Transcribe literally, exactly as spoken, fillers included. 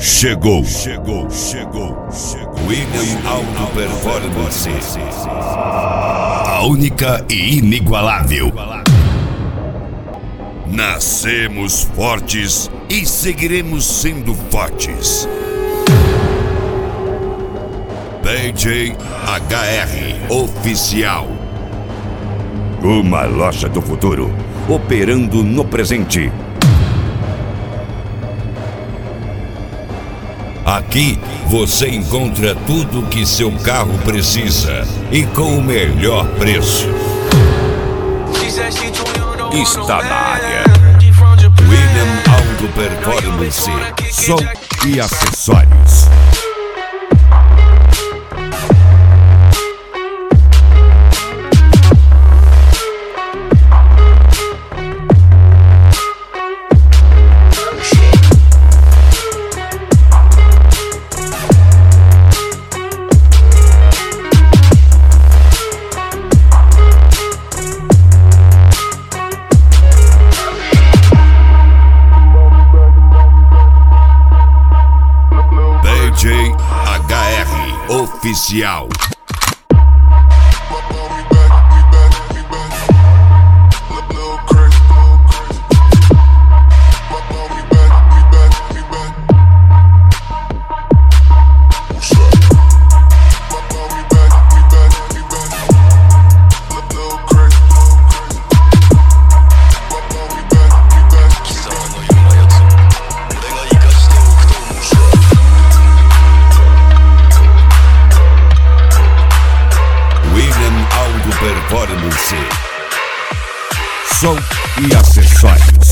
Chegou, chegou, chegou, chegou. William Auto Performance. A única e inigualável. Nascemos fortes e seguiremos sendo fortes. B J H R Oficial. Uma loja do futuro, operando no presente. Aqui você encontra tudo o que seu carro precisa e com o melhor preço. Está na área. William Auto Performance, som e acessórios. B J H R Oficial. Performance, som e acessórios.